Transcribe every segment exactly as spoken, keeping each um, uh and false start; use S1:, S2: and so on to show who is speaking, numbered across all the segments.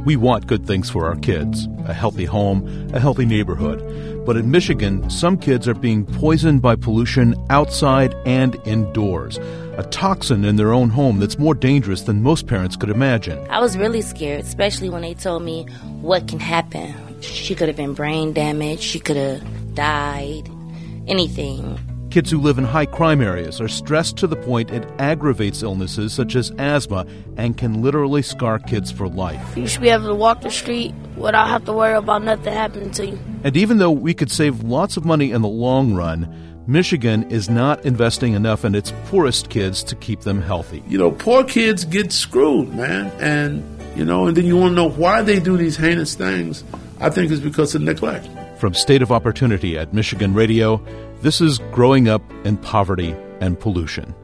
S1: We want good things for our kids, a healthy home, a healthy neighborhood. But in Michigan, some kids are being poisoned by pollution outside and indoors, a toxin in their own home that's more dangerous than most parents could imagine.
S2: I was really scared, especially when they told me what can happen. She could have been brain damaged, she could have died, anything.
S1: Kids who live in high crime areas are stressed to the point it aggravates illnesses such as asthma and can literally scar kids for life.
S3: You should be able to walk the street without having to worry about nothing happening to you.
S1: And even though we could save lots of money in the long run, Michigan is not investing enough in its poorest kids to keep them healthy.
S4: You know, poor kids get screwed, man. And, you know, and then you want to know why they do these heinous things. I think it's because of neglect.
S1: From State of Opportunity at Michigan Radio, this is Growing Up in Poverty and Pollution.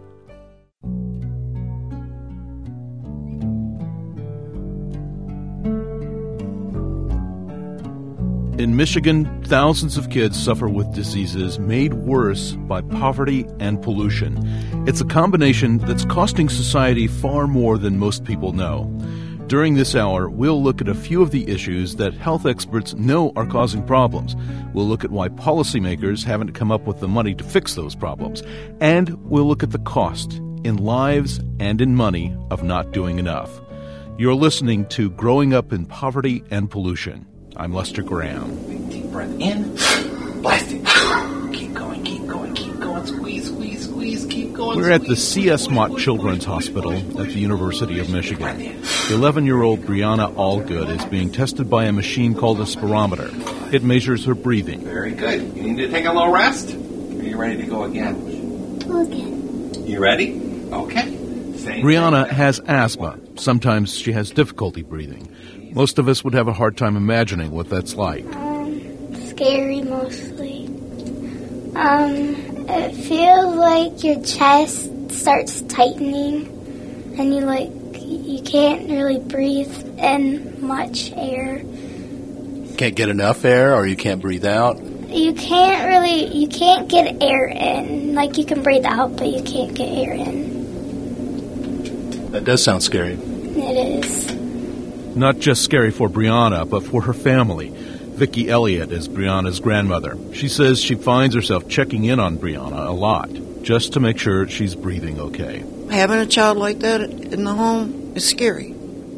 S1: In Michigan, thousands of kids suffer with diseases made worse by poverty and pollution. It's a combination that's costing society far more than most people know. During this hour, we'll look at a few of the issues that health experts know are causing problems. We'll look at why policymakers haven't come up with the money to fix those problems. And we'll look at the cost, in lives and in money, of not doing enough. You're listening to Growing Up in Poverty and Pollution. I'm Lester Graham.
S5: Big deep breath in, blast it. Keep going, keep going, keep going. Squeeze, squeeze, squeeze, keep going.
S1: We're at the
S5: squeeze,
S1: C S.
S5: squeeze,
S1: Mott
S5: squeeze,
S1: Children's
S5: squeeze,
S1: Hospital
S5: squeeze,
S1: at the
S5: squeeze,
S1: University of
S5: squeeze,
S1: Michigan.
S5: breath in.
S1: eleven-year-old Brianna Allgood is being tested by a machine called a spirometer. It measures her breathing.
S5: Very good. You need to take a little rest? Are you ready to go again?
S6: Okay.
S5: You ready? Okay. Same
S1: Brianna
S5: thing.
S1: has asthma. Sometimes she has difficulty breathing. Most of us would have a hard time imagining what that's like.
S6: Um, scary mostly. Um, it feels like your chest starts tightening and you like, you can't really breathe in much air.
S7: Can't get enough air or you can't breathe out?
S6: You can't really, you can't get air in. Like you can breathe out, but you can't get air in.
S7: That does sound scary.
S6: It is.
S1: Not just scary for Brianna, but for her family. Vicki Elliott is Brianna's grandmother. She says she finds herself checking in on Brianna a lot, just to make sure she's breathing okay.
S8: Having a child like that in the home is scary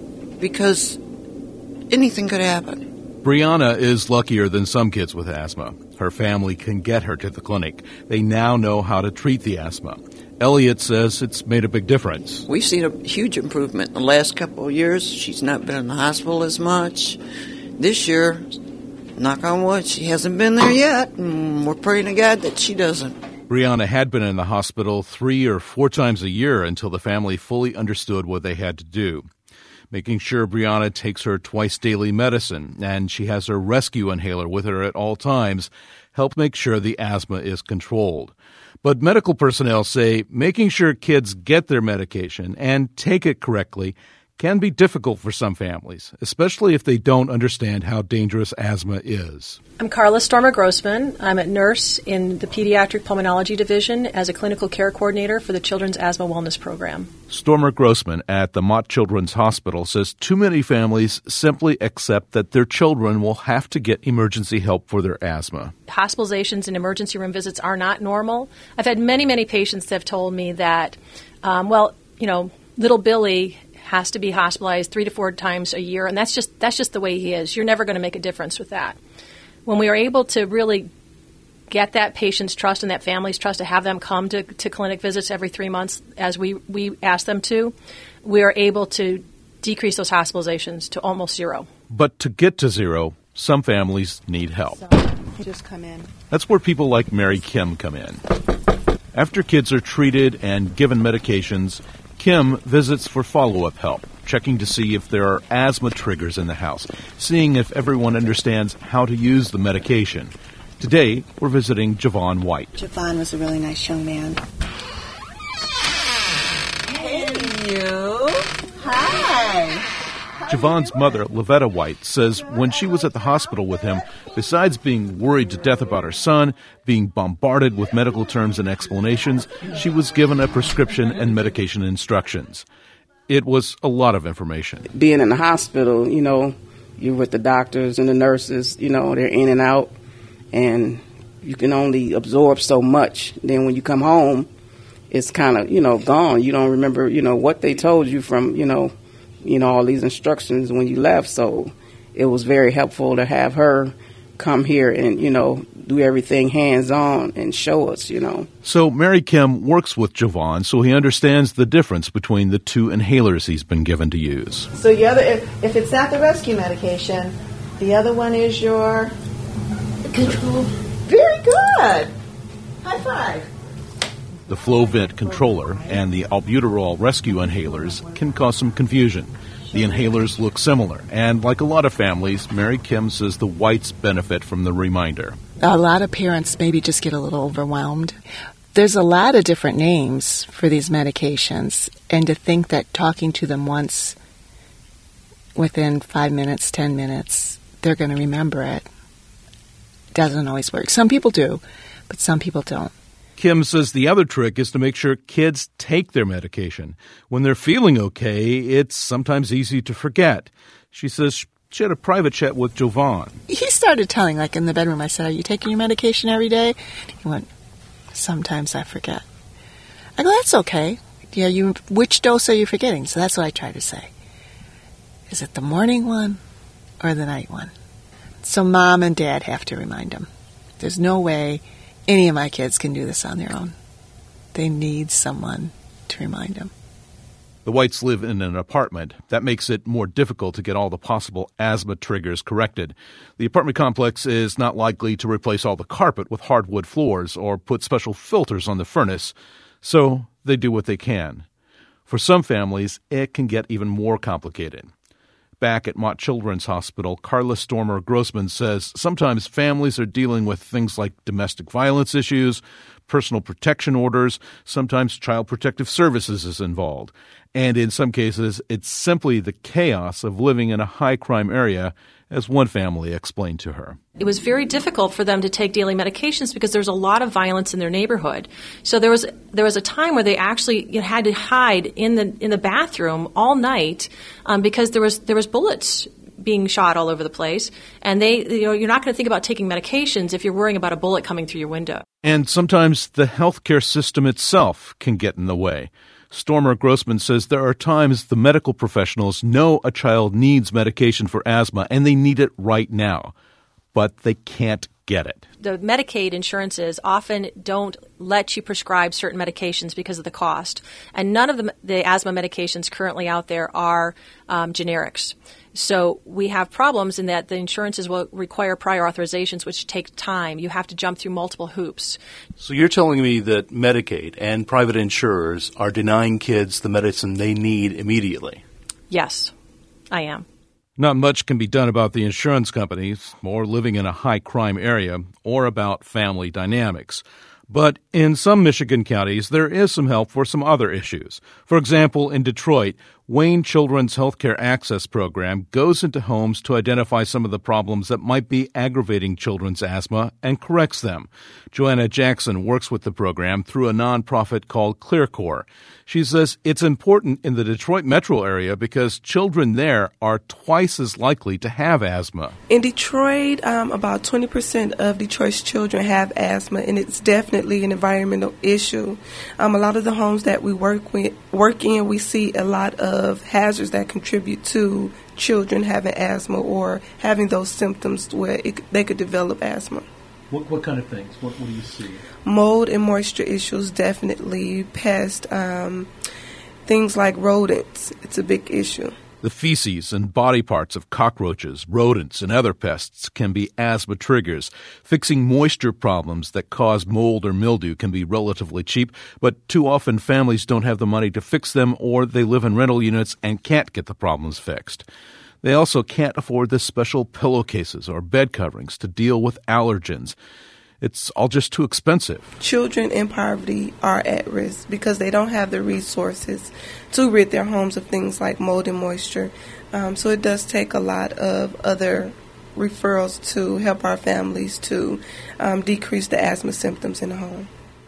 S8: because anything could happen.
S1: Brianna is luckier than some kids with asthma. Her family can get her to the clinic. They now know how to treat the asthma. Elliott says it's made a big difference.
S8: We've seen a huge improvement in the last couple of years. She's not been in the hospital as much. This year, knock on wood, she hasn't been there yet, and we're praying to God that she doesn't.
S1: Brianna had been in the hospital three or four times a year until the family fully understood what they had to do. Making sure Brianna takes her twice-daily medicine and she has her rescue inhaler with her at all times help make sure the asthma is controlled. But medical personnel say making sure kids get their medication and take it correctly can be difficult for some families, especially if they don't understand how dangerous asthma is.
S9: I'm Carla Stormer-Grossman. I'm a nurse in the Pediatric Pulmonology Division as a clinical care coordinator for the Children's Asthma Wellness Program.
S1: Stormer-Grossman at the Mott Children's Hospital says too many families simply accept that their children will have to get emergency help for their asthma.
S9: Hospitalizations and emergency room visits are not normal. I've had many, many patients that have told me that, um, well, you know, little Billy has to be hospitalized three to four times a year, and that's just that's just the way he is. You're never going to make a difference with that. When we are able to really get that patient's trust and that family's trust to have them come to, to clinic visits every three months as we, we ask them to, we are able to decrease those hospitalizations to almost zero.
S1: But to get to zero, some families need help.
S10: So, just come in.
S1: That's where people like Mary Kim come in. After kids are treated and given medications, Kim visits for follow-up help, checking to see if there are asthma triggers in the house, seeing if everyone understands how to use the medication. Today, we're visiting Javon White.
S10: Javon was a really nice young man.
S11: Hey, you. Hi.
S1: Javon's mother, Lavetta White, says when she was at the hospital with him, besides being worried to death about her son, being bombarded with medical terms and explanations, she was given a prescription and medication instructions. It was a lot of information.
S12: Being in the hospital, you know, you're with the doctors and the nurses, you know, they're in and out, and you can only absorb so much. Then when you come home, it's kind of, you know, gone. You don't remember, you know, what they told you from, you know, you know, all these instructions when you left. So it was very helpful to have her come here and, you know, do everything hands-on and show us, you know.
S1: So Mary Kim works with Javon so he understands the difference between the two inhalers he's been given to use.
S11: So the other, if, if it's not the rescue medication, the other one is your control. Very good. High five.
S1: The Flovent controller and the albuterol rescue inhalers can cause some confusion. The inhalers look similar, and like a lot of families, Mary Kim says the Whites benefit from the reminder.
S10: A lot of parents maybe just get a little overwhelmed. There's a lot of different names for these medications, and to think that talking to them once, within five minutes, ten minutes, they're going to remember it, doesn't always work. Some people do, but some people don't.
S1: Kim says the other trick is to make sure kids take their medication. When they're feeling okay, it's sometimes easy to forget. She says she had a private chat with Jovan.
S10: He started telling, like in the bedroom, I said, are you taking your medication every day? He went, sometimes I forget. I go, that's okay. Yeah, you. Which dose are you forgetting? So that's what I try to say. Is it the morning one or the night one? So mom and dad have to remind them. There's no way any of my kids can do this on their own. They need someone to remind them.
S1: The Whites live in an apartment. That makes it more difficult to get all the possible asthma triggers corrected. The apartment complex is not likely to replace all the carpet with hardwood floors or put special filters on the furnace, so they do what they can. For some families, it can get even more complicated. Back at Mott Children's Hospital, Carla Stormer Grossman says sometimes families are dealing with things like domestic violence issues, personal protection orders, sometimes Child Protective Services is involved. And in some cases, it's simply the chaos of living in a high-crime area, as one family explained to her.
S9: It was very difficult for them to take daily medications because there was a lot of violence in their neighborhood. So there was there was a time where they actually you know, had to hide in the in the bathroom all night um, because there was there was bullets being shot all over the place. And they you know you're not going to think about taking medications if you're worrying about a bullet coming through your window.
S1: And sometimes the healthcare system itself can get in the way. Stormer Grossman says there are times the medical professionals know a child needs medication for asthma and they need it right now, but they can't get it.
S9: The Medicaid insurances often don't let you prescribe certain medications because of the cost. And none of the, the asthma medications currently out there are um, generics. So we have problems in that the insurances will require prior authorizations, which take time. You have to jump through multiple hoops.
S7: So you're telling me that Medicaid and private insurers are denying kids the medicine they need immediately?
S9: Yes, I am.
S1: Not much can be done about the insurance companies, or living in a high-crime area, or about family dynamics. But in some Michigan counties, there is some help for some other issues. For example, in Detroit, Wayne Children's Healthcare Access Program goes into homes to identify some of the problems that might be aggravating children's asthma and corrects them. Joanna Jackson works with the program through a nonprofit called ClearCore. She says it's important in the Detroit metro area because children there are twice as likely to have asthma.
S13: In Detroit, um, about twenty percent of Detroit's children have asthma, and it's definitely an environmental issue. Um, a lot of the homes that we work with, work in, we see a lot of hazards that contribute to children having asthma or having those symptoms where it, they could develop asthma.
S14: What, what kind of things? What, what do you see?
S13: Mold and moisture issues, definitely. Pest, um, things like rodents. It's a big issue.
S1: The feces and body parts of cockroaches, rodents, and other pests can be asthma triggers. Fixing moisture problems that cause mold or mildew can be relatively cheap, but too often families don't have the money to fix them, or they live in rental units and can't get the problems fixed. They also can't afford the special pillowcases or bed coverings to deal with allergens. It's all just too expensive.
S13: Children in poverty are at risk because they don't have the resources to rid their homes of things like mold and moisture. Um, so it does take a lot of other referrals to help our families to um, decrease the asthma symptoms in the home.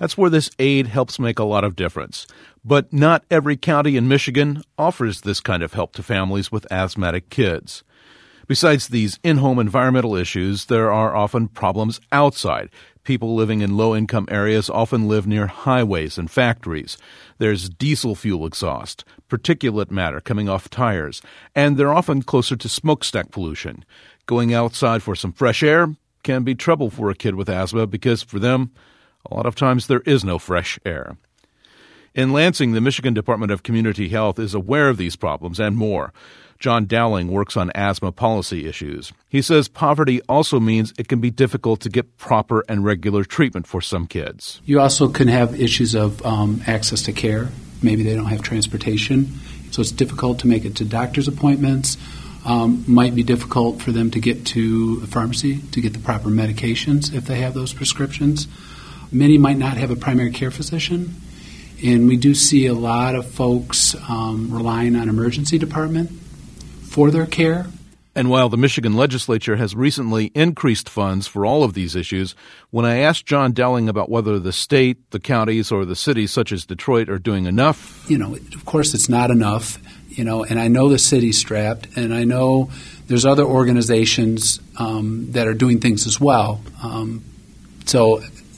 S1: That's where this aid helps make a lot of difference. But not every county in Michigan offers this kind of help to families with asthmatic kids. Besides these in-home environmental issues, there are often problems outside. People living in low-income areas often live near highways and factories. There's diesel fuel exhaust, particulate matter coming off tires, and they're often closer to smokestack pollution. Going outside for some fresh air can be trouble for a kid with asthma because, for them, a lot of times there is no fresh air. In Lansing, the Michigan Department of Community Health is aware of these problems and more. John Dowling works on asthma policy issues. He says poverty also means it can be difficult to get proper and regular treatment for some kids.
S14: You also can have issues of um, access to care. Maybe they don't have transportation, so it's difficult to make it to doctor's appointments. Um, might be difficult for them to get to the pharmacy to get the proper medications if they have those prescriptions. Many might not have a primary care physician, and we do see a lot of folks um, relying on emergency department for their care.
S1: And while the Michigan legislature has recently increased funds for all of these issues, when I asked John Dowling about whether the state, the counties, or the cities such as Detroit are doing enough,
S14: you know, of course it's not enough, you know, and I know the city's strapped, and I know there's other organizations um, that are doing things as well. Um, so,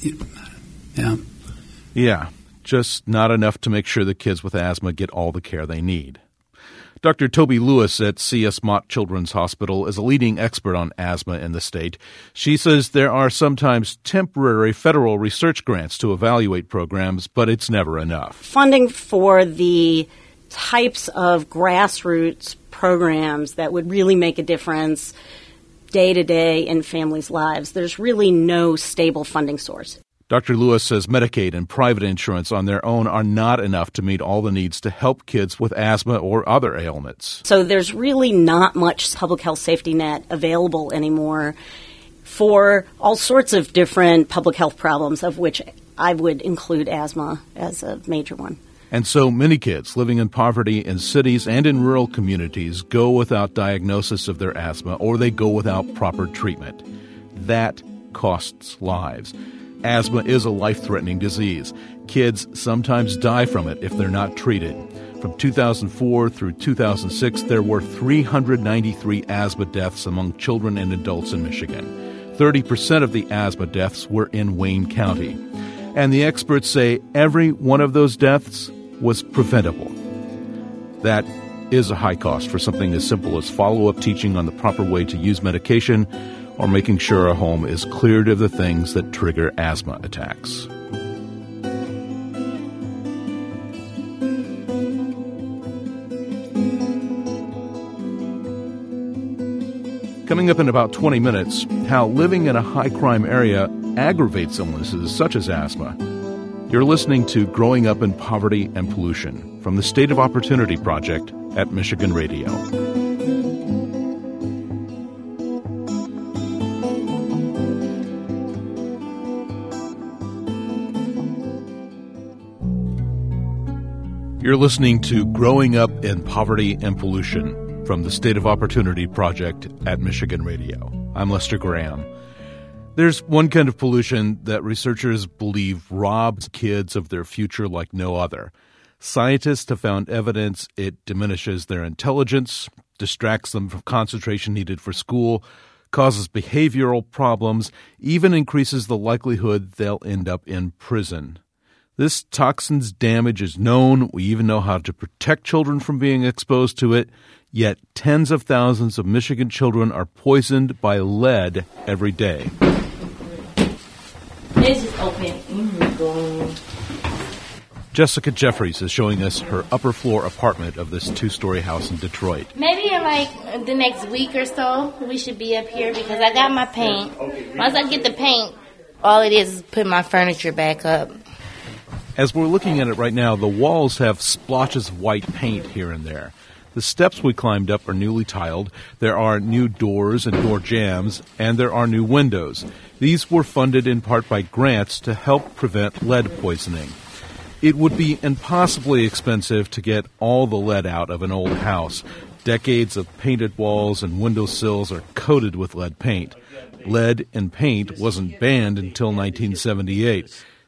S14: yeah.
S1: Yeah, just not enough to make sure the kids with asthma get all the care they need. Doctor Toby Lewis at C S. Mott Children's Hospital is a leading expert on asthma in the state. She says there are sometimes temporary federal research grants to evaluate programs, but it's never enough.
S15: Funding for the types of grassroots programs that would really make a difference day to day in families' lives, there's really no stable funding source.
S1: Doctor Lewis says Medicaid and private insurance on their own are not enough to meet all the needs to help kids with asthma or other ailments.
S15: So there's really not much public health safety net available anymore for all sorts of different public health problems, of which I would include asthma as a major one.
S1: And so many kids living in poverty in cities and in rural communities go without diagnosis of their asthma, or they go without proper treatment. That costs lives. Asthma is a life-threatening disease. Kids sometimes die from it if they're not treated. From two thousand four through two thousand six, there were three hundred ninety-three asthma deaths among children and adults in Michigan. thirty percent of the asthma deaths were in Wayne County. And the experts say every one of those deaths was preventable. That is a high cost for something as simple as follow-up teaching on the proper way to use medication, or making sure a home is cleared of the things that trigger asthma attacks. Coming up in about twenty minutes, how living in a high-crime area aggravates illnesses such as asthma. You're listening to Growing Up in Poverty and Pollution from the State of Opportunity Project at Michigan Radio. You're listening to Growing Up in Poverty and Pollution from the State of Opportunity Project at Michigan Radio. I'm Lester Graham. There's one kind of pollution that researchers believe robs kids of their future like no other. Scientists have found evidence it diminishes their intelligence, distracts them from concentration needed for school, causes behavioral problems, even increases the likelihood they'll end up in prison. This toxin's damage is known. We even know how to protect children from being exposed to it. Yet tens of thousands of Michigan children are poisoned by lead every day.
S2: This is open. Mm-hmm.
S1: Jessica Jeffries is showing us her upper floor apartment of this two-story house in Detroit.
S2: Maybe in like the next week or so, we should be up here because I got my paint. Once I get the paint, all it is is put my furniture back up.
S1: As we're looking at it right now, the walls have splotches of white paint here and there. The steps we climbed up are newly tiled. There are new doors and door jambs, and there are new windows. These were funded in part by grants to help prevent lead poisoning. It would be impossibly expensive to get all the lead out of an old house. Decades of painted walls and windowsills are coated with lead paint. Lead in paint wasn't banned until nineteen seventy-eight.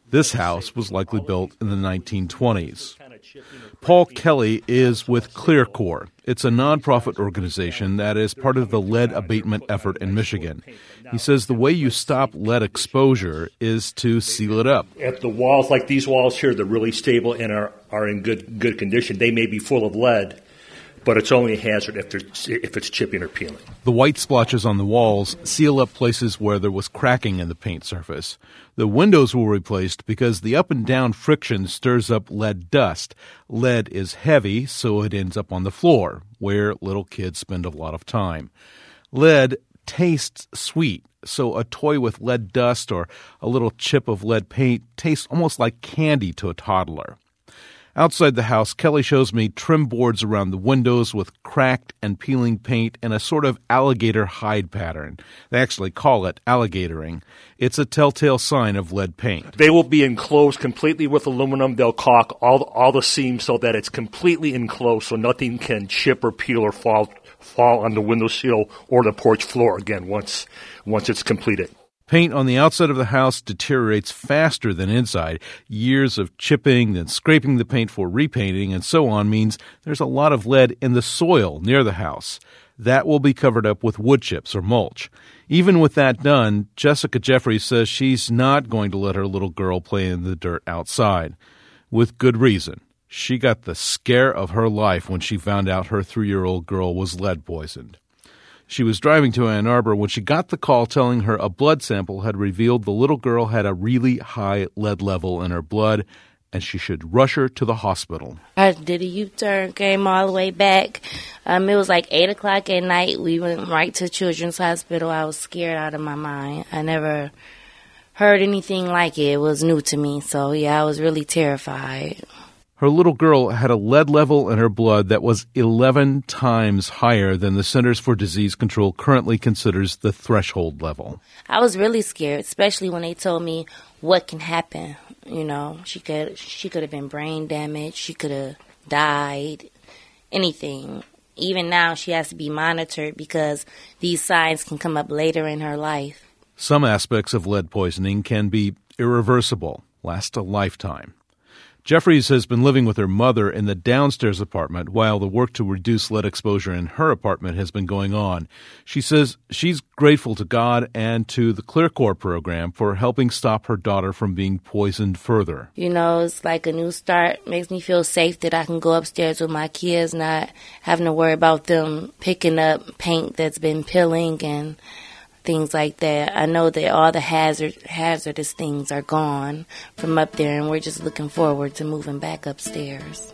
S1: This house was likely built in the nineteen twenties. Paul Kelly is with ClearCore. It's a nonprofit organization that is part of the lead abatement effort in Michigan. He says the way you stop lead exposure is to seal it up.
S16: If the walls, like these walls here, they're really stable and are, are in good good condition, they may be full of lead, but it's only a hazard if, if it's chipping or peeling.
S1: The white splotches on the walls seal up places where there was cracking in the paint surface. The windows were replaced because the up and down friction stirs up lead dust. Lead is heavy, so it ends up on the floor, where little kids spend a lot of time. Lead tastes sweet, so a toy with lead dust or a little chip of lead paint tastes almost like candy to a toddler. Outside the house, Kelly shows me trim boards around the windows with cracked and peeling paint and a sort of alligator hide pattern. They actually call it alligatoring. It's a telltale sign of lead paint.
S16: They will be enclosed completely with aluminum. They'll caulk all, all the seams so that it's completely enclosed so nothing can chip or peel or fall fall on the windowsill or the porch floor again once once it's completed.
S1: Paint on the outside of the house deteriorates faster than inside. Years of chipping, then scraping the paint for repainting, and so on means there's a lot of lead in the soil near the house. That will be covered up with wood chips or mulch. Even with that done, Jessica Jeffries says she's not going to let her little girl play in the dirt outside. With good reason. She got the scare of her life when she found out her three-year-old girl was lead poisoned. She was driving to Ann Arbor when she got the call telling her a blood sample had revealed the little girl had a really high lead level in her blood and she should rush her to the hospital.
S2: I did a U-turn, came all the way back. Um, it was like eight o'clock at night. We went right to Children's Hospital. I was scared out of my mind. I never heard anything like it. It was new to me. So, yeah, I was really terrified.
S1: Her little girl had a lead level in her blood that was eleven times higher than the Centers for Disease Control currently considers the threshold level.
S2: I was really scared, especially when they told me what can happen. You know, she could she could have been brain damaged. She could have died, anything. Even now, she has to be monitored because these signs can come up later in her life.
S1: Some aspects of lead poisoning can be irreversible, last a lifetime. Jeffries has been living with her mother in the downstairs apartment while the work to reduce lead exposure in her apartment has been going on. She says she's grateful to God and to the ClearCore program for helping stop her daughter from being poisoned further.
S2: You know, it's like a new start. Makes me feel safe that I can go upstairs with my kids, not having to worry about them picking up paint that's been peeling and things like that. I know that all the hazard, hazardous things are gone from up there, and we're just looking forward to moving back upstairs.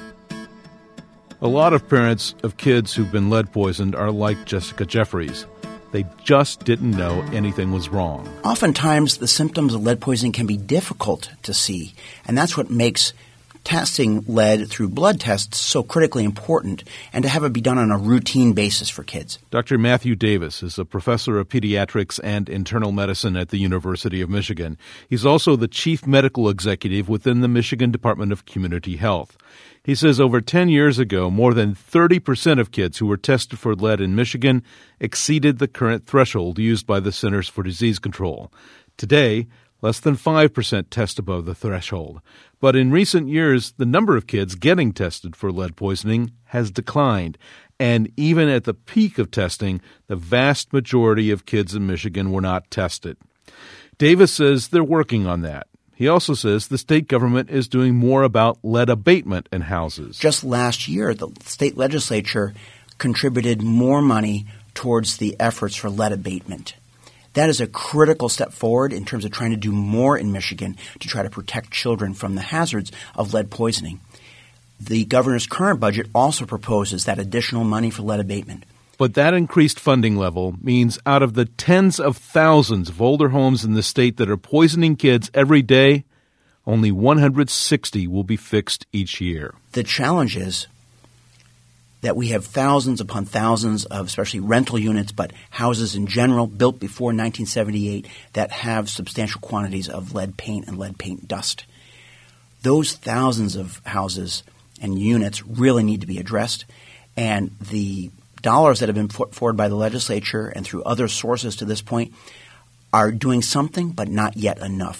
S1: A lot of parents of kids who've been lead poisoned are like Jessica Jeffries. They just didn't know anything was wrong.
S17: Oftentimes, the symptoms of lead poisoning can be difficult to see, and that's what makes testing lead through blood tests so critically important, and to have it be done on a routine basis for kids.
S1: Doctor Matthew Davis is a professor of pediatrics and internal medicine at the University of Michigan. He's also the chief medical executive within the Michigan Department of Community Health. He says over ten years ago, more than thirty percent of kids who were tested for lead in Michigan exceeded the current threshold used by the Centers for Disease Control. Today, less than five percent test above the threshold. But in recent years, the number of kids getting tested for lead poisoning has declined. And even at the peak of testing, the vast majority of kids in Michigan were not tested. Davis says they're working on that. He also says the state government is doing more about lead abatement in houses.
S17: Just last year, the state legislature contributed more money towards the efforts for lead abatement. That is a critical step forward in terms of trying to do more in Michigan to try to protect children from the hazards of lead poisoning. The governor's current budget also proposes that additional money for lead abatement.
S1: But that increased funding level means out of the tens of thousands of older homes in the state that are poisoning kids every day, only one hundred sixty will be fixed each year.
S17: The challenge is that we have thousands upon thousands of especially rental units, but houses in general built before nineteen seventy-eight that have substantial quantities of lead paint and lead paint dust. Those thousands of houses and units really need to be addressed, and the dollars that have been put forward by the legislature and through other sources to this point are doing something, but not yet enough.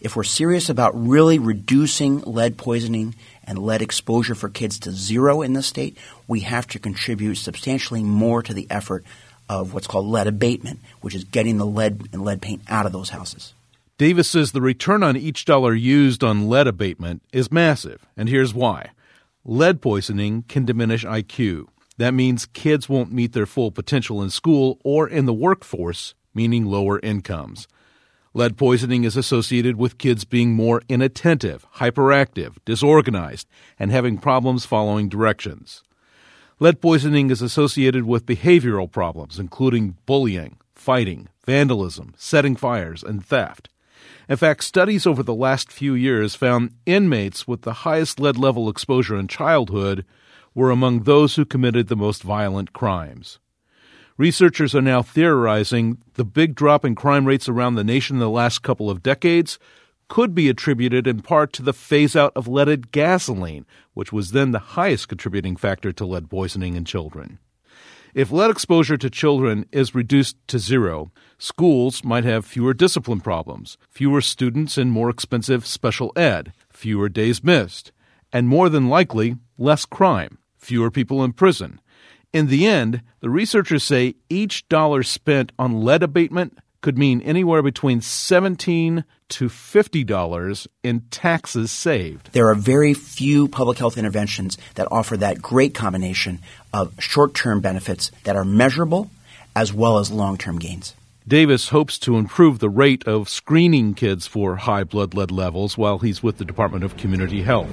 S17: If we're serious about really reducing lead poisoning and lead exposure for kids to zero in this state, we have to contribute substantially more to the effort of what's called lead abatement, which is getting the lead and lead paint out of those houses.
S1: Davis says the return on each dollar used on lead abatement is massive, and here's why. Lead poisoning can diminish I Q. That means kids won't meet their full potential in school or in the workforce, meaning lower incomes. Lead poisoning is associated with kids being more inattentive, hyperactive, disorganized, and having problems following directions. Lead poisoning is associated with behavioral problems, including bullying, fighting, vandalism, setting fires, and theft. In fact, studies over the last few years found inmates with the highest lead level exposure in childhood were among those who committed the most violent crimes. Researchers are now theorizing the big drop in crime rates around the nation in the last couple of decades could be attributed in part to the phase-out of leaded gasoline, which was then the highest contributing factor to lead poisoning in children. If lead exposure to children is reduced to zero, schools might have fewer discipline problems, fewer students in more expensive special ed, fewer days missed, and more than likely, less crime, fewer people in prison. In the end, the researchers say each dollar spent on lead abatement could mean anywhere between seventeen to fifty dollars in taxes saved.
S17: There are very few public health interventions that offer that great combination of short-term benefits that are measurable as well as long-term gains.
S1: Davis hopes to improve the rate of screening kids for high blood lead levels while he's with the Department of Community Health.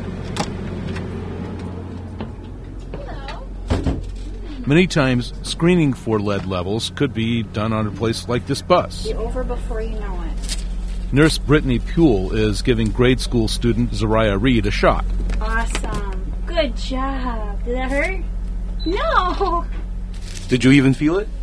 S1: Many times, screening for lead levels could be done on a place like this bus.
S18: Be over before you know it.
S1: Nurse Brittany Puhl is giving grade school student Zariah Reed a shot.
S18: Awesome. Good job. Did that hurt? No.
S1: Did you even feel it?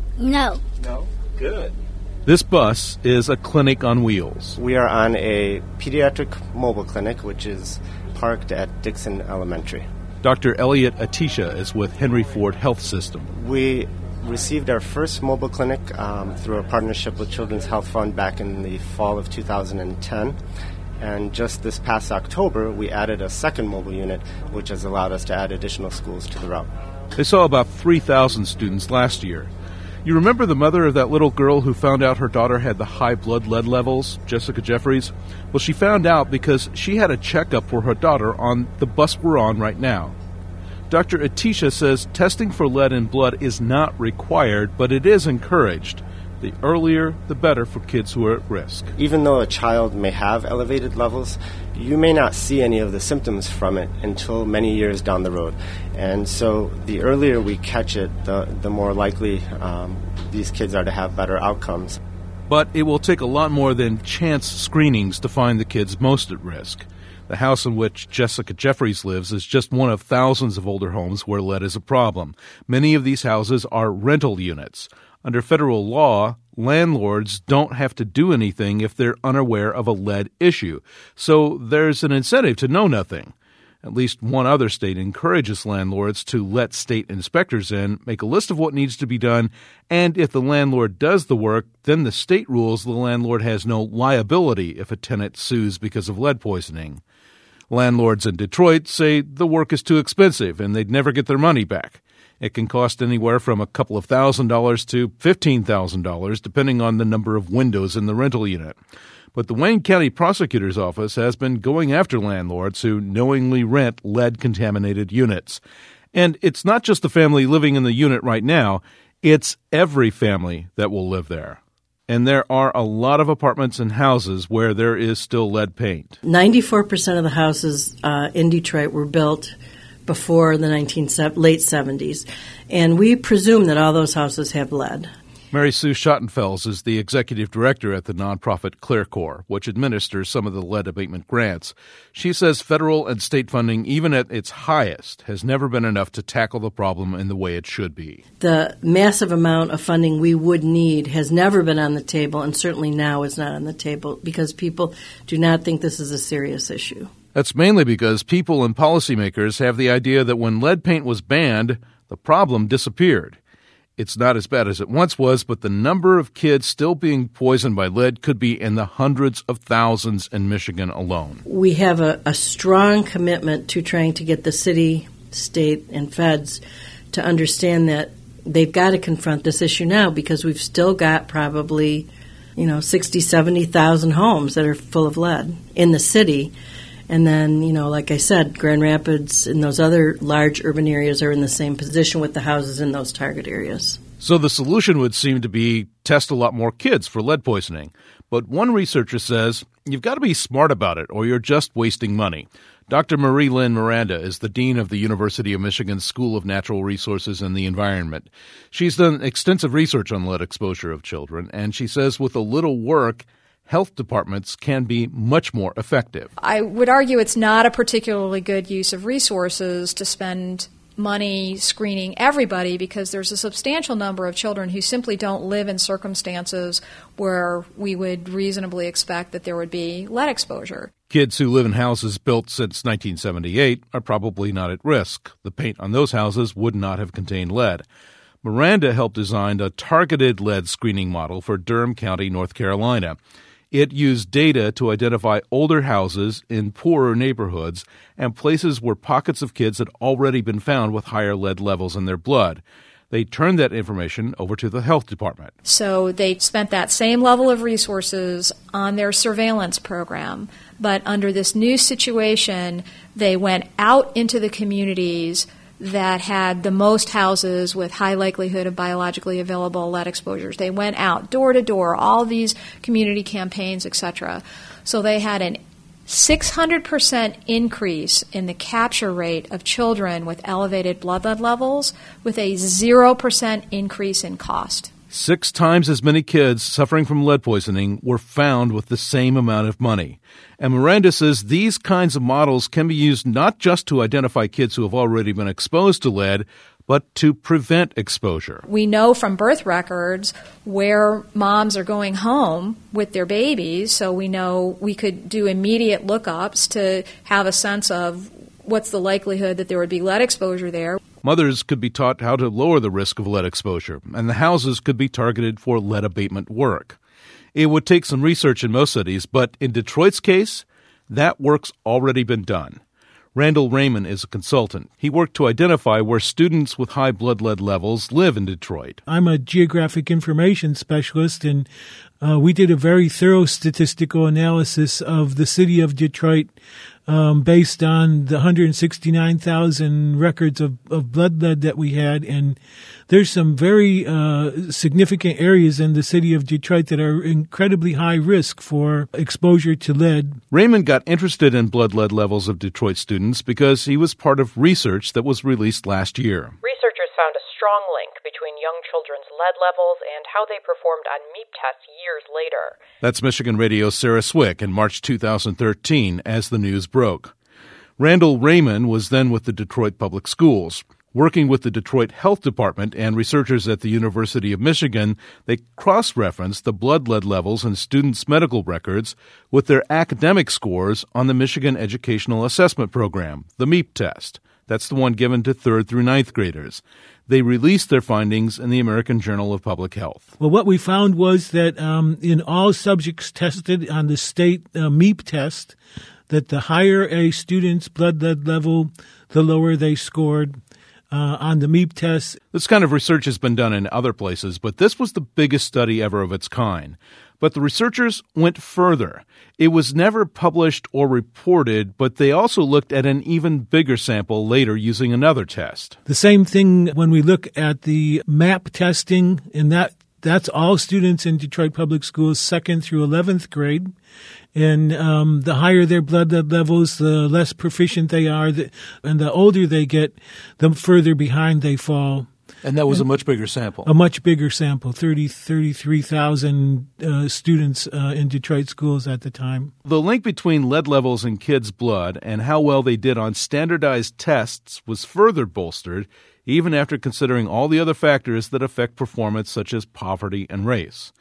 S6: No.
S1: No? Good. This bus is a clinic on wheels.
S19: We are on a pediatric mobile clinic, which is parked at Dixon Elementary.
S1: Doctor Elliot Atisha is with Henry Ford Health System.
S19: We received our first mobile clinic um, through a partnership with Children's Health Fund back in the fall of two thousand ten. And just this past October, we added a second mobile unit, which has allowed us to add additional schools to the route.
S1: They saw about three thousand students last year. You remember the mother of that little girl who found out her daughter had the high blood lead levels, Jessica Jeffries? Well, she found out because she had a checkup for her daughter on the bus we're on right now. Doctor Atisha says testing for lead in blood is not required, but it is encouraged. The earlier, the better for kids who are at risk.
S19: Even though a child may have elevated levels, you may not see any of the symptoms from it until many years down the road. And so the earlier we catch it, the, the more likely um, these kids are to have better outcomes.
S1: But it will take a lot more than chance screenings to find the kids most at risk. The house in which Jessica Jeffries lives is just one of thousands of older homes where lead is a problem. Many of these houses are rental units. Under federal law, landlords don't have to do anything if they're unaware of a lead issue. So there's an incentive to know nothing. At least one other state encourages landlords to let state inspectors in, make a list of what needs to be done, and if the landlord does the work, then the state rules the landlord has no liability if a tenant sues because of lead poisoning. Landlords in Detroit say the work is too expensive and they'd never get their money back. It can cost anywhere from a couple of thousand dollars to fifteen thousand dollars, depending on the number of windows in the rental unit. But the Wayne County Prosecutor's Office has been going after landlords who knowingly rent lead-contaminated units. And it's not just the family living in the unit right now, it's every family that will live there. And there are a lot of apartments and houses where there is still lead paint.
S20: ninety-four percent of the houses uh, in Detroit were built before the nineteen late seventies, and we presume that all those houses have lead.
S1: Mary Sue Schottenfels is the executive director at the nonprofit ClearCore, which administers some of the lead abatement grants. She says federal and state funding, even at its highest, has never been enough to tackle the problem in the way it should be.
S20: The massive amount of funding we would need has never been on the table, and certainly now is not on the table, because people do not think this is a serious issue.
S1: That's mainly because people and policymakers have the idea that when lead paint was banned, the problem disappeared. It's not as bad as it once was, but the number of kids still being poisoned by lead could be in the hundreds of thousands in Michigan alone.
S20: We have a, a strong commitment to trying to get the city, state, and feds to understand that they've got to confront this issue now, because we've still got probably, you know, sixty, seventy thousand homes that are full of lead in the city. And then, you know, like I said, Grand Rapids and those other large urban areas are in the same position with the houses in those target areas.
S1: So the solution would seem to be test a lot more kids for lead poisoning. But one researcher says you've got to be smart about it or you're just wasting money. Doctor Marie Lynn Miranda is the dean of the University of Michigan School of Natural Resources and the Environment. She's done extensive research on lead exposure of children, and she says with a little work, health departments can be much more effective.
S21: I would argue it's not a particularly good use of resources to spend money screening everybody, because there's a substantial number of children who simply don't live in circumstances where we would reasonably expect that there would be lead exposure.
S1: Kids who live in houses built since nineteen seventy-eight are probably not at risk. The paint on those houses would not have contained lead. Miranda helped design a targeted lead screening model for Durham County, North Carolina. It used data to identify older houses in poorer neighborhoods and places where pockets of kids had already been found with higher lead levels in their blood. They turned that information over to the health department.
S21: So they spent that same level of resources on their surveillance program. But under this new situation, they went out into the communities that had the most houses with high likelihood of biologically available lead exposures. They went out door to door, all these community campaigns, et cetera. So they had an six hundred percent increase in the capture rate of children with elevated blood lead levels, with a zero percent increase in cost.
S1: Six times as many kids suffering from lead poisoning were found with the same amount of money. And Miranda says these kinds of models can be used not just to identify kids who have already been exposed to lead, but to prevent exposure.
S21: We know from birth records where moms are going home with their babies, so we know we could do immediate lookups to have a sense of what's the likelihood that there would be lead exposure there.
S1: Mothers could be taught how to lower the risk of lead exposure, and the houses could be targeted for lead abatement work. It would take some research in most cities, but in Detroit's case, that work's already been done. Randall Raymond is a consultant. He worked to identify where students with high blood lead levels live in Detroit.
S22: I'm a geographic information specialist, and uh, we did a very thorough statistical analysis of the city of Detroit um, based on the one hundred sixty-nine thousand records of, of blood lead that we had. And there's some very uh, significant areas in the city of Detroit that are incredibly high risk for exposure to lead.
S1: Raymond got interested in blood lead levels of Detroit students because he was part of research that was released last year.
S23: Researchers found a strong link between young children's lead levels and how they performed on MEEP tests years later.
S1: That's Michigan Radio's Sarah Swick in March two thousand thirteen as the news broke. Randall Raymond was then with the Detroit Public Schools. Working with the Detroit Health Department and researchers at the University of Michigan, they cross-referenced the blood lead levels in students' medical records with their academic scores on the Michigan Educational Assessment Program, the MEEP test. That's the one given to third through ninth graders. They released their findings in the American Journal of Public Health.
S22: Well, what we found was that um, in all subjects tested on the state uh, MEEP test, that the higher a student's blood lead level, the lower they scored. Uh, on the MEEP test.
S1: This kind of research has been done in other places, but this was the biggest study ever of its kind. But the researchers went further. It was never published or reported, but they also looked at an even bigger sample later using another test.
S22: The same thing when we look at the MAP testing, and that that's all students in Detroit Public Schools, second through eleventh grade. And um, the higher their blood lead levels, the less proficient they are. The, and the older they get, the further behind they fall.
S1: And that was and a much bigger sample.
S22: A much bigger sample, thirty, thirty-three thousand uh, students uh, in Detroit schools at the time.
S1: The link between lead levels in kids' blood and how well they did on standardized tests was further bolstered, even after considering all the other factors that affect performance, such as poverty and race.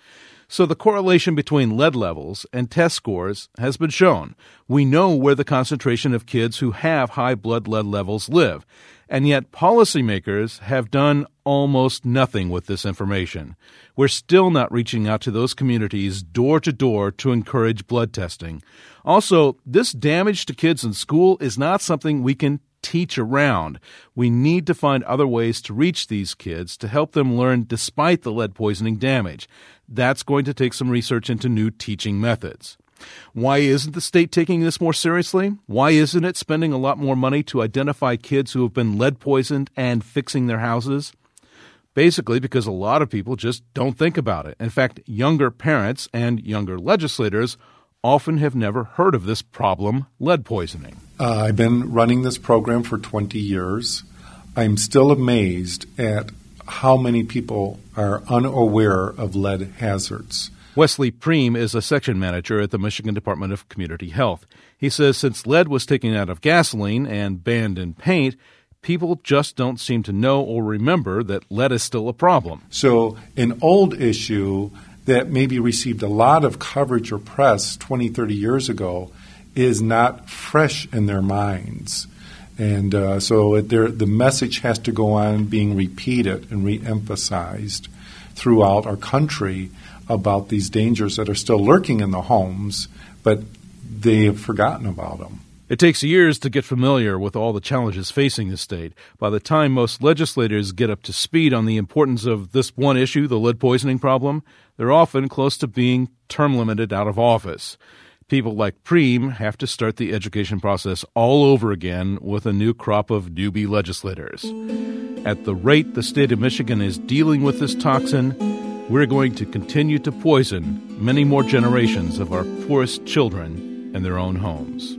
S1: So the correlation between lead levels and test scores has been shown. We know where the concentration of kids who have high blood lead levels live, and yet policymakers have done almost nothing with this information. We're still not reaching out to those communities door to door to encourage blood testing. Also, this damage to kids in school is not something we can teach around. We need to find other ways to reach these kids to help them learn despite the lead poisoning damage. That's going to take some research into new teaching methods. Why isn't the state taking this more seriously? Why isn't it spending a lot more money to identify kids who have been lead poisoned and fixing their houses? Basically because a lot of people just don't think about it. In fact, younger parents and younger legislators often have never heard of this problem, lead poisoning.
S3: Uh, I've been running this program for twenty years. I'm still amazed at how many people are unaware of lead hazards.
S1: Wesley Preem is a section manager at the Michigan Department of Community Health. He says since lead was taken out of gasoline and banned in paint, people just don't seem to know or remember that lead is still a problem.
S3: So an old issue that maybe received a lot of coverage or press twenty, thirty years ago is not fresh in their minds. And uh, so it, the message has to go on being repeated and re-emphasized throughout our country about these dangers that are still lurking in the homes, but they have forgotten about them.
S1: It takes years to get familiar with all the challenges facing the state. By the time most legislators get up to speed on the importance of this one issue, the lead poisoning problem, they're often close to being term limited out of office. People like Preem have to start the education process all over again with a new crop of newbie legislators. At the rate the state of Michigan is dealing with this toxin, we're going to continue to poison many more generations of our poorest children in their own homes.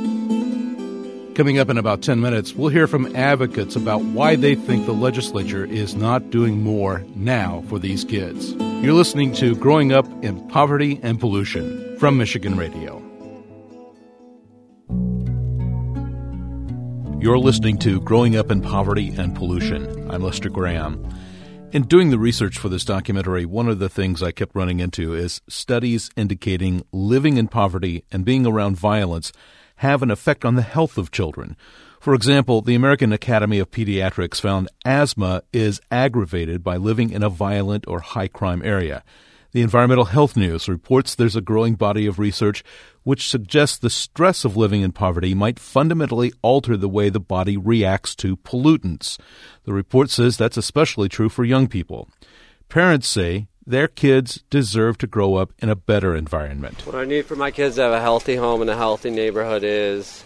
S1: Coming up in about ten minutes, we'll hear from advocates about why they think the legislature is not doing more now for these kids. You're listening to Growing Up in Poverty and Pollution from Michigan Radio. You're listening to Growing Up in Poverty and Pollution. I'm Lester Graham. In doing the research for this documentary, one of the things I kept running into is studies indicating living in poverty and being around violence have an effect on the health of children. For example, the American Academy of Pediatrics found asthma is aggravated by living in a violent or high-crime area. The Environmental Health News reports there's a growing body of research which suggests the stress of living in poverty might fundamentally alter the way the body reacts to pollutants. The report says that's especially true for young people. Parents say their kids deserve to grow up in a better environment.
S4: What I need for my kids to have a healthy home and a healthy neighborhood is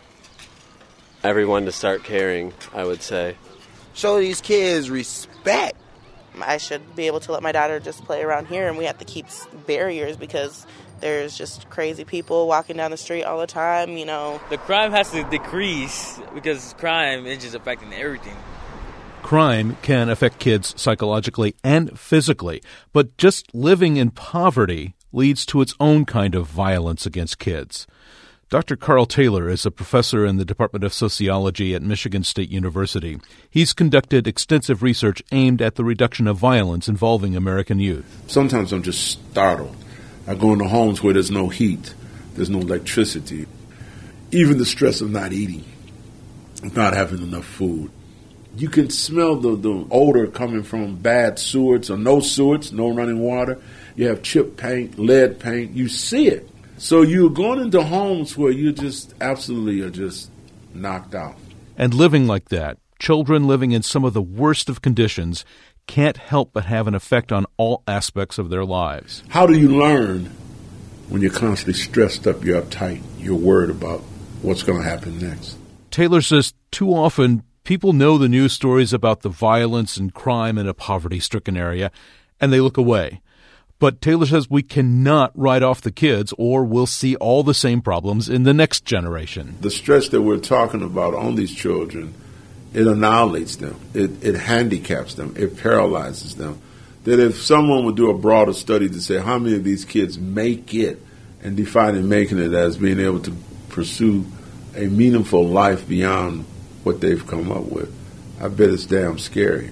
S4: everyone to start caring, I would say.
S5: Show these kids respect. I should be able to let my daughter just play around here, and we have to keep barriers because there's just crazy people walking down the street all the time, you know.
S24: The crime has to decrease because crime is just affecting everything.
S1: Crime can affect kids psychologically and physically, but just living in poverty leads to its own kind of violence against kids. Doctor Carl Taylor is a professor in the Department of Sociology at Michigan State University. He's conducted extensive research aimed at the reduction of violence involving American youth.
S25: Sometimes I'm just startled. I go into homes where there's no heat, there's no electricity. Even the stress of not eating, of not having enough food. You can smell the, the odor coming from bad sewage or no sewage, no running water. You have chip paint, lead paint. You see it. So you're going into homes where you just absolutely are just knocked out.
S1: And living like that, children living in some of the worst of conditions, can't help but have an effect on all aspects of their lives.
S25: How do you learn when you're constantly stressed up, you're uptight, you're worried about what's going to happen next?
S1: Taylor says too often people know the news stories about the violence and crime in a poverty-stricken area, and they look away. But Taylor says we cannot write off the kids or we'll see all the same problems in the next generation.
S25: The stress that we're talking about on these children, it annihilates them. It, it handicaps them. It paralyzes them. That if someone would do a broader study to say how many of these kids make it and defining making it as being able to pursue a meaningful life beyond what they've come up with, I bet it's damn scary.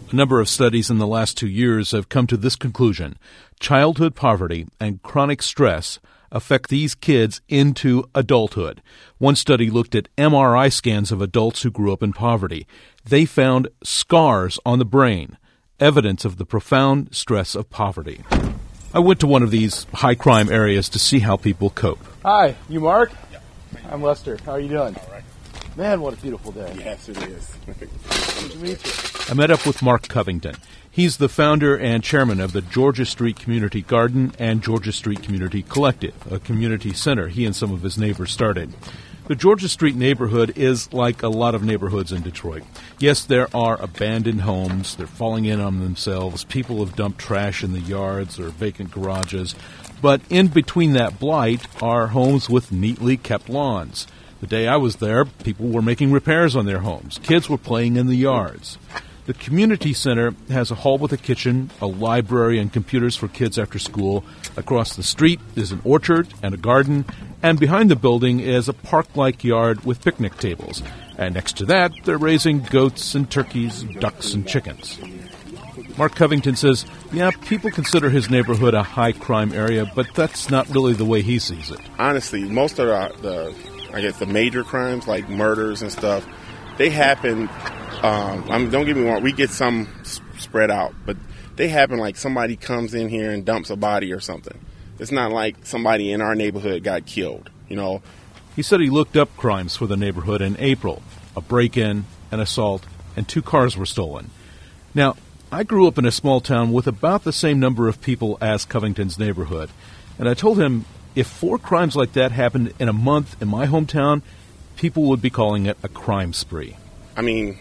S1: A number of studies in the last two years have come to this conclusion. Childhood poverty and chronic stress affect these kids into adulthood. One study looked at M R I scans of adults who grew up in poverty. They found scars on the brain, evidence of the profound stress of poverty. I went to one of these high-crime areas to see how people cope.
S7: Hi, you Mark? Yeah. I'm Lester. How are you doing? All right. Man, what a beautiful day.
S25: Yes, it is.
S7: Good to meet you.
S1: I met up with Mark Covington. He's the founder and chairman of the Georgia Street Community Garden and Georgia Street Community Collective, a community center he and some of his neighbors started. The Georgia Street neighborhood is like a lot of neighborhoods in Detroit. Yes, there are abandoned homes. They're falling in on themselves. People have dumped trash in the yards or vacant garages. But in between that blight are homes with neatly kept lawns. The day I was there, people were making repairs on their homes. Kids were playing in the yards. The community center has a hall with a kitchen, a library, and computers for kids after school. Across the street is an orchard and a garden, and behind the building is a park-like yard with picnic tables. And next to that, they're raising goats and turkeys, ducks and chickens. Mark Covington says, yeah, people consider his neighborhood a high-crime area, but that's not really the way he sees it.
S8: Honestly, most of the, the I guess, the major crimes, like murders and stuff, they happen... Um, I mean, don't get me wrong, we get some s- spread out, but they happen like somebody comes in here and dumps a body or something. It's not like somebody in our neighborhood got killed, you know.
S1: He said he looked up crimes for the neighborhood in April. A break-in, an assault, and two cars were stolen. Now, I grew up in a small town with about the same number of people as Covington's neighborhood, and I told him if four crimes like that happened in a month in my hometown, people would be calling it a crime spree.
S8: I mean...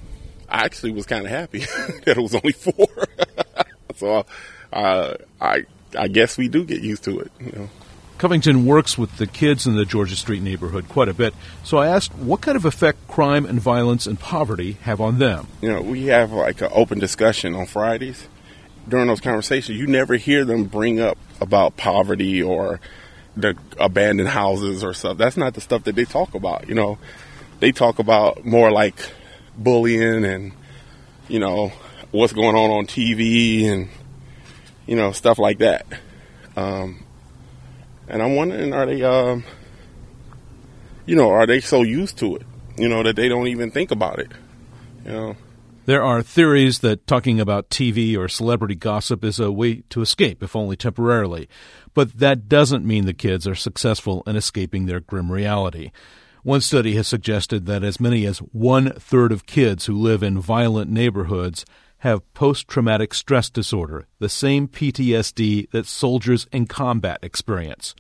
S8: I actually was kind of happy that it was only four. so uh, I I guess we do get used to it. You know.
S1: Covington works with the kids in the Georgia Street neighborhood quite a bit, so I asked what kind of effect crime and violence and poverty have on them.
S8: You know, we have like an open discussion on Fridays. During those conversations, you never hear them bring up about poverty or the abandoned houses or stuff. That's not the stuff that they talk about. You know, they talk about more like bullying and, you know, what's going on on T V and, you know, stuff like that. Um, and I'm wondering, are they, um, you know, are they so used to it, you know, that they don't even think about it, you know?
S1: There are theories that talking about T V or celebrity gossip is a way to escape, if only temporarily. But that doesn't mean the kids are successful in escaping their grim reality. One study has suggested that as many as one-third of kids who live in violent neighborhoods have post-traumatic stress disorder, the same P T S D that soldiers in combat experience.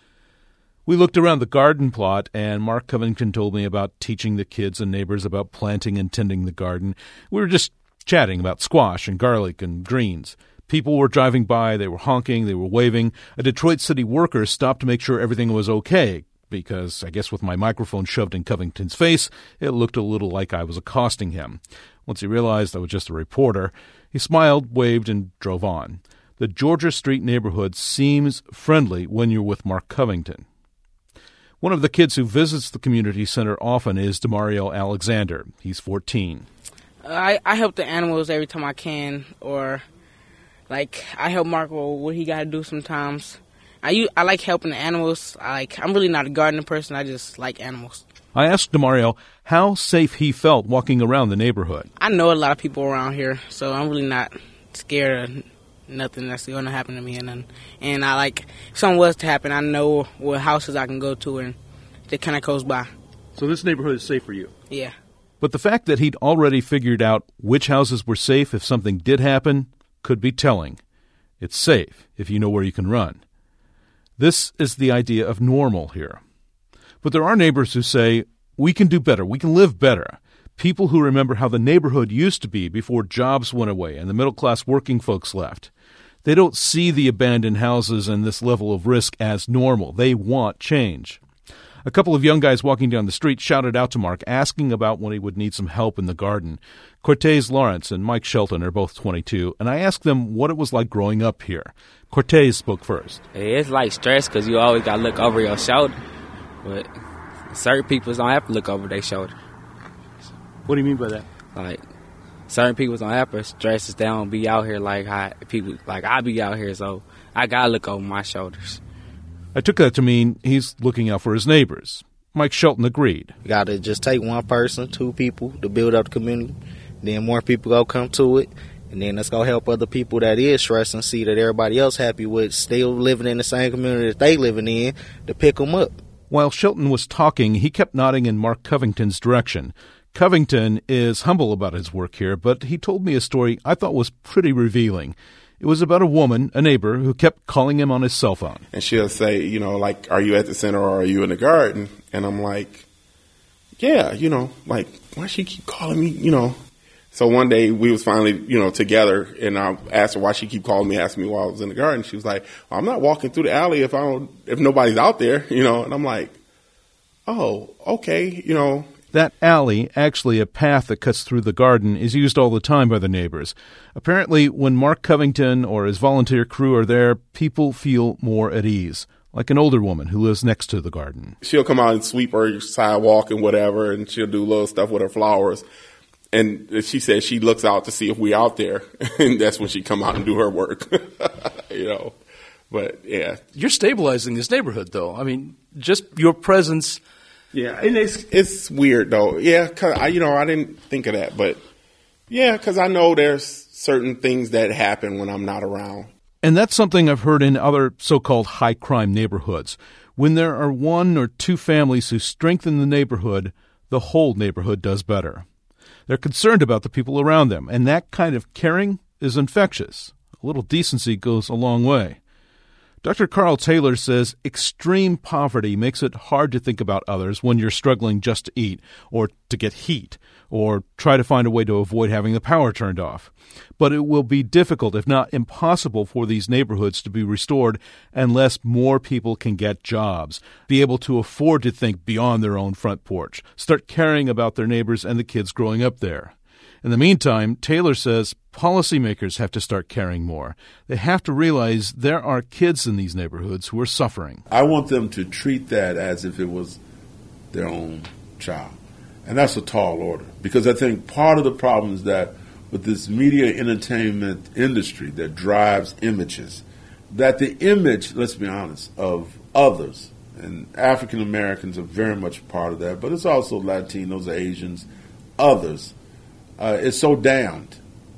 S1: We looked around the garden plot, and Mark Covington told me about teaching the kids and neighbors about planting and tending the garden. We were just chatting about squash and garlic and greens. People were driving by, they were honking, they were waving. A Detroit city worker stopped to make sure everything was okay, because I guess with my microphone shoved in Covington's face, it looked a little like I was accosting him. Once he realized I was just a reporter, he smiled, waved, and drove on. The Georgia Street neighborhood seems friendly when you're with Mark Covington. One of the kids who visits the community center often is Demario Alexander. He's fourteen.
S10: I, I help the animals every time I can, or, like, I help Mark with what he got to do sometimes. I, I like helping the animals. I like, I'm really not a gardening person. I just like animals.
S1: I asked Demario how safe he felt walking around the neighborhood.
S10: I know a lot of people around here, so I'm really not scared of nothing that's going to happen to me. And then, and I like, if something was to happen, I know what houses I can go to and they're kind of close by.
S1: So this neighborhood is safe for you?
S10: Yeah.
S1: But the fact that he'd already figured out which houses were safe if something did happen could be telling. It's safe if you know where you can run. This is the idea of normal here. But there are neighbors who say, we can do better, we can live better. People who remember how the neighborhood used to be before jobs went away and the middle-class working folks left. They don't see the abandoned houses and this level of risk as normal. They want change. A couple of young guys walking down the street shouted out to Mark, asking about when he would need some help in the garden. Cortez Lawrence and Mike Shelton are both twenty-two, and I asked them what it was like growing up here. Cortez spoke first.
S11: It's like stress because you always got to look over your shoulder, but certain people don't have to look over their shoulder.
S1: What do you mean by that?
S11: Like, certain people don't have stresses. They don't be out here like how people like I be out here. So I gotta look over my shoulders.
S1: I took that to mean he's looking out for his neighbors. Mike Shelton agreed.
S9: You got to just take one person, two people to build up the community. Then more people go come to it. And then let's go help other people that is stressed and see that everybody else happy with still living in the same community that they living in to pick them up.
S1: While Shelton was talking, he kept nodding in Mark Covington's direction. Covington is humble about his work here, but he told me a story I thought was pretty revealing. It was about a woman, a neighbor, who kept calling him on his cell phone.
S8: And she'll say, you know, like, are you at the center or are you in the garden? And I'm like, yeah, you know, like, why she keep calling me, you know? So one day we was finally, you know, together, and I asked her why she keep calling me, asking me while I was in the garden. She was like, well, I'm not walking through the alley if I don't, if nobody's out there, you know? And I'm like, oh, okay, you know.
S1: That alley, actually a path that cuts through the garden, is used all the time by the neighbors. Apparently, when Mark Covington or his volunteer crew are there, people feel more at ease, like an older woman who lives next to the garden.
S8: She'll come out and sweep her sidewalk and whatever, and she'll do little stuff with her flowers. And she says she looks out to see if we're out there, and that's when she come out and do her work, you know. But, yeah.
S12: You're stabilizing this neighborhood, though. I mean, just your presence.
S8: Yeah, and it's it's weird, though. Yeah, because, I, you know, I didn't think of that. But, yeah, because I know there's certain things that happen when I'm not around.
S1: And that's something I've heard in other so-called high-crime neighborhoods. When there are one or two families who strengthen the neighborhood, the whole neighborhood does better. They're concerned about the people around them, and that kind of caring is infectious. A little decency goes a long way. Doctor Carl Taylor says extreme poverty makes it hard to think about others when you're struggling just to eat, or to get heat, or try to find a way to avoid having the power turned off. But it will be difficult, if not impossible, for these neighborhoods to be restored unless more people can get jobs, be able to afford to think beyond their own front porch, start caring about their neighbors and the kids growing up there. In the meantime, Taylor says policymakers have to start caring more. They have to realize there are kids in these neighborhoods who are suffering.
S25: I want them to treat that as if it was their own child. And that's a tall order, because I think part of the problem is that with this media entertainment industry that drives images, that the image, let's be honest, of others, and African Americans are very much part of that, but it's also Latinos, Asians, others, uh, is so damned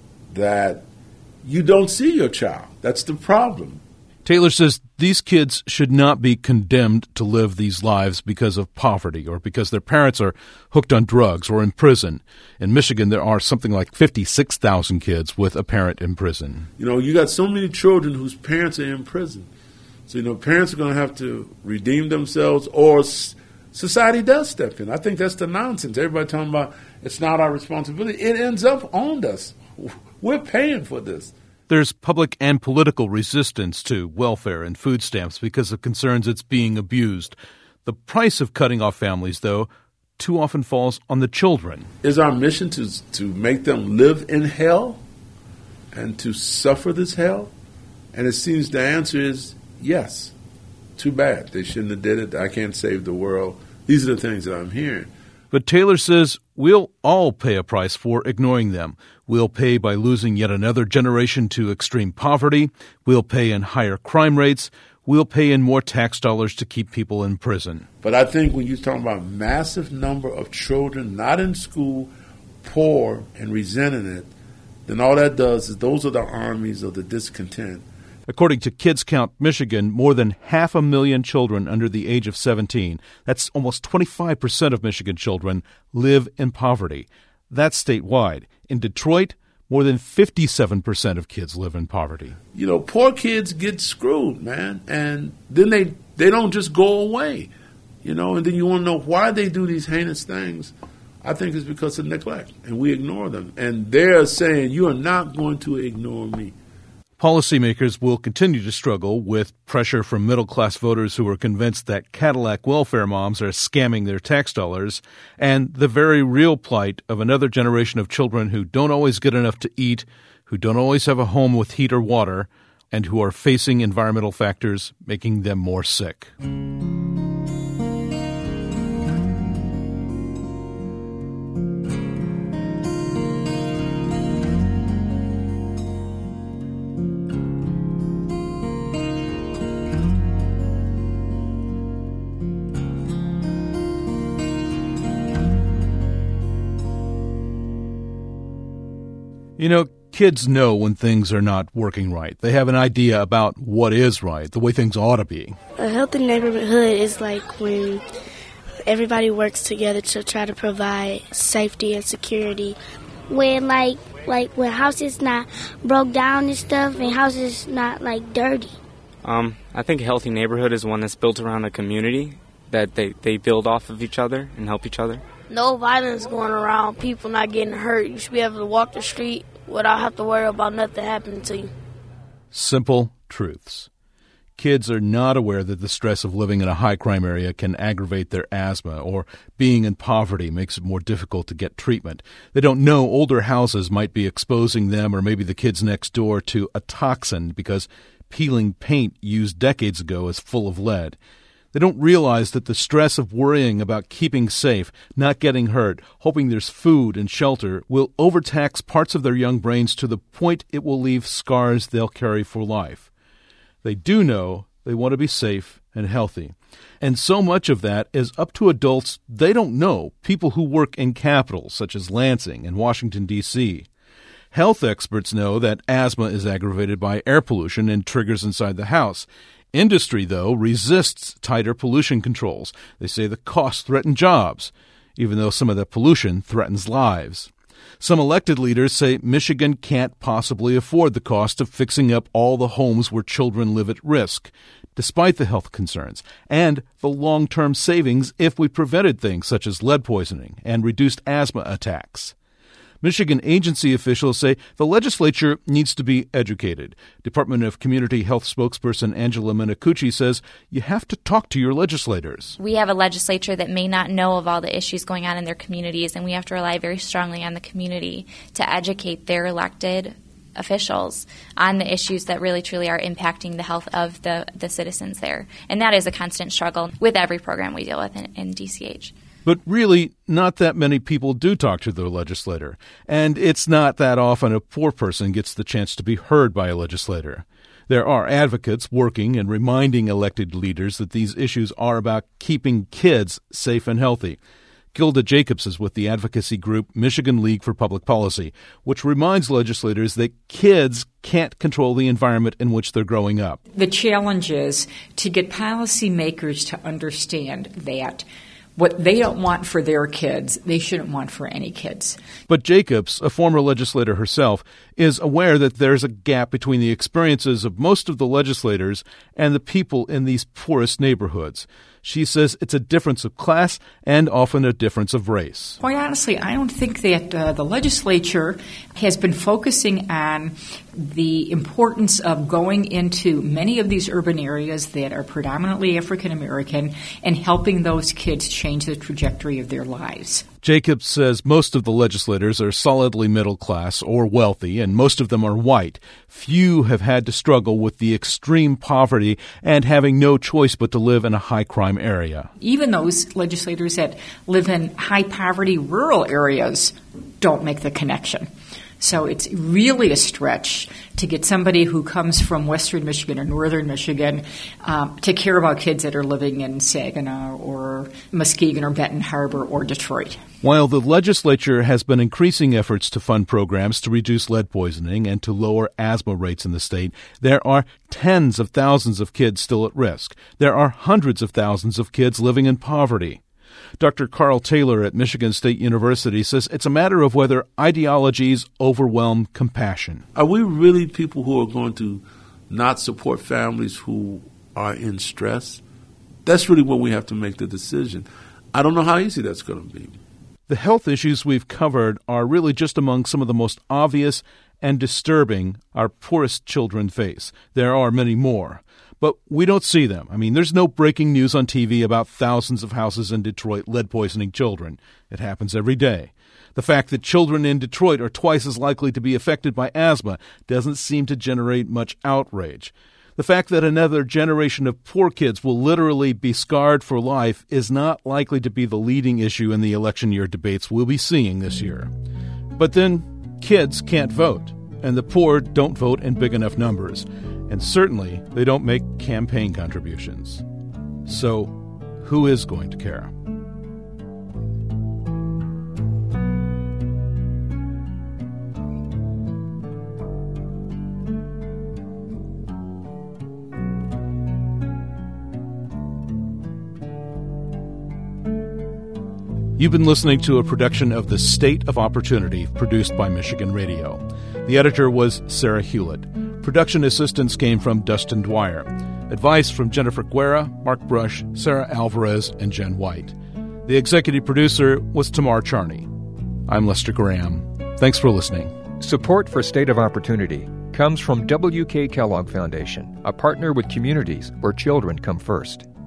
S25: that you don't see your child. That's the problem.
S1: Taylor says these kids should not be condemned to live these lives because of poverty or because their parents are hooked on drugs or in prison. In Michigan, there are something like fifty-six thousand kids with a parent in prison.
S25: You know, you got so many children whose parents are in prison. So, you know, parents are going to have to redeem themselves, or s- society does step in. I think that's the nonsense. Everybody talking about it's not our responsibility. It ends up on us. We're paying for this.
S1: There's public and political resistance to welfare and food stamps because of concerns it's being abused. The price of cutting off families, though, too often falls on the children.
S25: Is our mission to to make them live in hell and to suffer this hell? And it seems the answer is yes. Too bad. They shouldn't have did it. I can't save the world. These are the things that I'm hearing.
S1: But Taylor says we'll all pay a price for ignoring them. We'll pay by losing yet another generation to extreme poverty. We'll pay in higher crime rates. We'll pay in more tax dollars to keep people in prison.
S25: But I think when you're talking about a massive number of children not in school, poor, and resenting it, then all that does is those are the armies of the discontent.
S1: According to Kids Count Michigan, more than half a million children under the age of seventeen, that's almost twenty-five percent of Michigan children, live in poverty. That's statewide. In Detroit, more than fifty-seven percent of kids live in poverty.
S25: You know, poor kids get screwed, man, and then they, they don't just go away, you know, and then you want to know why they do these heinous things. I think it's because of neglect, and we ignore them. And they're saying, you are not going to ignore me.
S1: Policymakers will continue to struggle with pressure from middle-class voters who are convinced that Cadillac welfare moms are scamming their tax dollars, and the very real plight of another generation of children who don't always get enough to eat, who don't always have a home with heat or water, and who are facing environmental factors making them more sick. You know, kids know when things are not working right. They have an idea about what is right, the way things ought to be.
S2: A healthy neighborhood is like when everybody works together to try to provide safety and security.
S6: When like like when houses not broke down and stuff, and houses not like dirty.
S13: Um, I think a healthy neighborhood is one that's built around a community, that they, they build off of each other and help each other.
S14: No violence going around, people not getting hurt. You should be able to walk the street without have to worry about nothing happening to you.
S1: Simple truths. Kids are not aware that the stress of living in a high-crime area can aggravate their asthma, or being in poverty makes it more difficult to get treatment. They don't know older houses might be exposing them or maybe the kids next door to a toxin because peeling paint used decades ago is full of lead. They don't realize that the stress of worrying about keeping safe, not getting hurt, hoping there's food and shelter will overtax parts of their young brains to the point it will leave scars they'll carry for life. They do know they want to be safe and healthy. And so much of that is up to adults they don't know, people who work in capitals such as Lansing and Washington, D C Health experts know that asthma is aggravated by air pollution and triggers inside the house. Industry, though, resists tighter pollution controls. They say the costs threaten jobs, even though some of the pollution threatens lives. Some elected leaders say Michigan can't possibly afford the cost of fixing up all the homes where children live at risk, despite the health concerns, and the long-term savings if we prevented things such as lead poisoning and reduced asthma attacks. Michigan agency officials say the legislature needs to be educated. Department of Community Health spokesperson Angela Minicucci says you have to talk to your legislators.
S15: We have a legislature that may not know of all the issues going on in their communities, and we have to rely very strongly on the community to educate their elected officials on the issues that really truly are impacting the health of the, the citizens there. And that is a constant struggle with every program we deal with in, in D C H.
S1: But really, not that many people do talk to their legislator, and it's not that often a poor person gets the chance to be heard by a legislator. There are advocates working and reminding elected leaders that these issues are about keeping kids safe and healthy. Gilda Jacobs is with the advocacy group Michigan League for Public Policy, which reminds legislators that kids can't control the environment in which they're growing up.
S16: The challenge is to get policymakers to understand that what they don't want for their kids, they shouldn't want for any kids.
S1: But Jacobs, a former legislator herself, is aware that there's a gap between the experiences of most of the legislators and the people in these poorest neighborhoods. She says it's a difference of class and often a difference of race.
S16: Quite honestly, I don't think that uh, the legislature has been focusing on the importance of going into many of these urban areas that are predominantly African American and helping those kids change the trajectory of their lives.
S1: Jacobs says most of the legislators are solidly middle class or wealthy, and most of them are white. Few have had to struggle with the extreme poverty and having no choice but to live in a high-crime area.
S16: Even those legislators that live in high-poverty rural areas don't make the connection. So it's really a stretch to get somebody who comes from western Michigan or northern Michigan um, to care about kids that are living in Saginaw or Muskegon or Benton Harbor or Detroit.
S1: While the legislature has been increasing efforts to fund programs to reduce lead poisoning and to lower asthma rates in the state, there are tens of thousands of kids still at risk. There are hundreds of thousands of kids living in poverty. Doctor Carl Taylor at Michigan State University says it's a matter of whether ideologies overwhelm compassion.
S25: Are we really people who are going to not support families who are in stress? That's really when we have to make the decision. I don't know how easy that's going to be.
S1: The health issues we've covered are really just among some of the most obvious and disturbing our poorest children face. There are many more, but we don't see them. I mean, there's no breaking news on T V about thousands of houses in Detroit lead poisoning children. It happens every day. The fact that children in Detroit are twice as likely to be affected by asthma doesn't seem to generate much outrage. The fact that another generation of poor kids will literally be scarred for life is not likely to be the leading issue in the election year debates we'll be seeing this year. But then, kids can't vote, and the poor don't vote in big enough numbers, and certainly they don't make campaign contributions. So, who is going to care? You've been listening to a production of The State of Opportunity, produced by Michigan Radio. The editor was Sarah Hewlett. Production assistance came from Dustin Dwyer. Advice from Jennifer Guerra, Mark Brush, Sarah Alvarez, and Jen White. The executive producer was Tamar Charney. I'm Lester Graham. Thanks for listening.
S17: Support for State of Opportunity comes from W K Kellogg Foundation, a partner with communities where children come first.